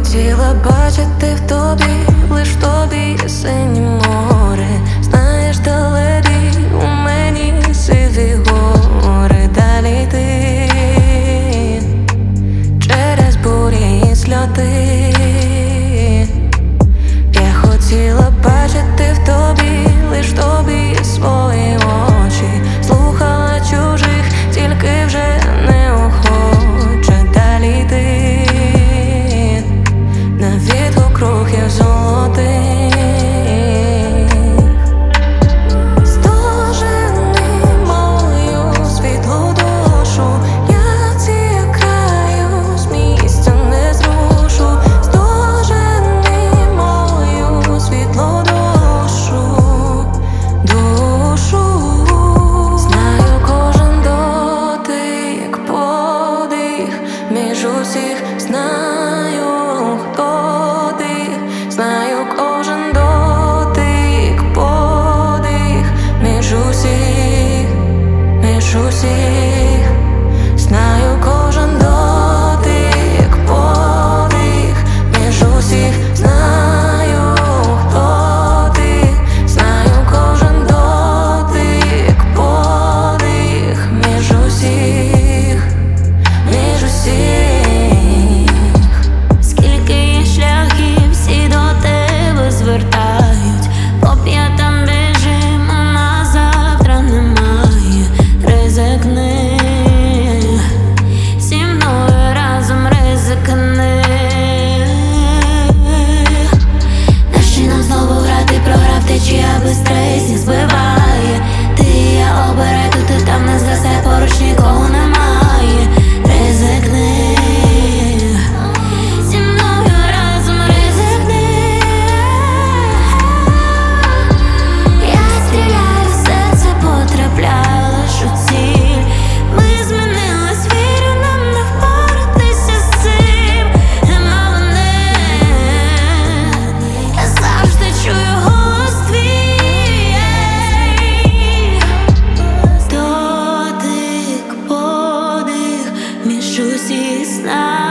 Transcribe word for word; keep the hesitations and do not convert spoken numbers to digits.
хотіла бачити в тобі, лиш в тобі є синє море. Знаєш, далекі у мені сиві гори. Далі йти через бурі і сльоти. Я хотіла бачити в тобі, лиш в тобі є свої очі. Слухала чужих, тільки вже не охоче. Далі йти на відгук рухів золотих. Стожени мою світлу душу, я тікаю, з місця не зрушу. Стожени мою світлу душу, душу. Знаю кожен дотик, подих між усіх, знаю, хто ти. Знаю кожен дотик, подих між усіх, між усіх. Знаю кожен дотик, подих між усіх. Знаю, хто ти. Знаю кожен дотик, подих між усіх, між усіх. Скільки є шляхів, всі до тебе звертають. По п'ятам біжим, а на завтра немає. Ризикни, зі мною разом ризикни. Нащо нам знову грати, програв течія без стресів збиває. Ти і я обирай, тут і там не згасе, поруч нікого немає. Ризикни, зі мною разом ризикни. Я стріляю, в серце потрапляю лиш у ціль. Ми змінились, вірю, нам не впоратися з цим. Нема мене, я завжди чую голос твій. Дотик, подих між усіх. Знаю,